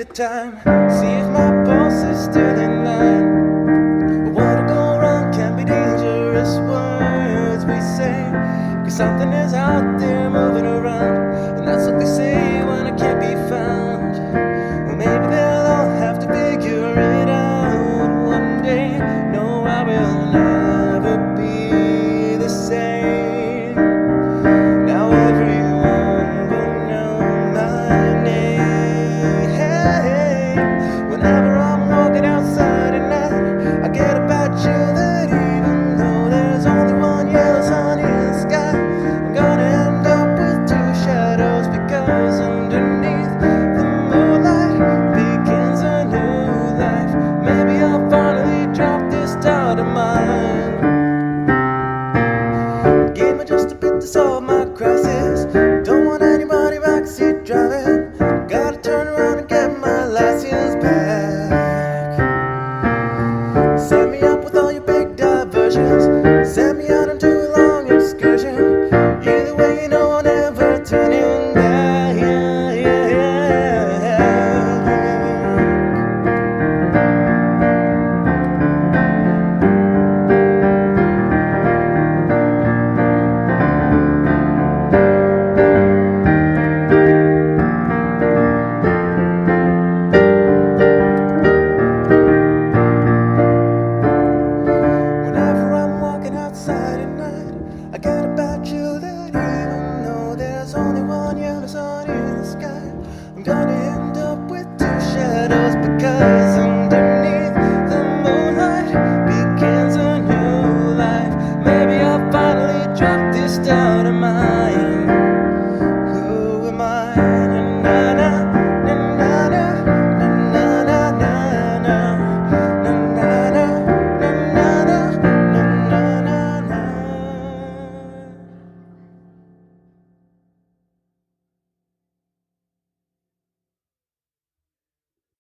good time. See if my pulse is still in line. What'll go wrong can be dangerous words we say, 'cause something is out there moving around, and that's what they say when I can't be found. Well, maybe they'll all have to figure it out one day. No, I will never be the same. Now everyone will know my name. Whenever I'm walking outside at night, I get a bad chill that even though there's only one yellow sun in the sky, I'm gonna end up with two shadows, because underneath the moonlight begins a new life. Maybe I'll finally drop this doubt of mine. Give me just a bit to solve my crisis. Don't want anybody backseat driving. Gotta turn around and get my license back. Set me up with all your big diversions. Send me out into a long excursion. Either way, you know I'll never turning back. Whenever I'm walking outside at night, I get a bad chill that even though there's only one yellow sun in the sky, I'm gonna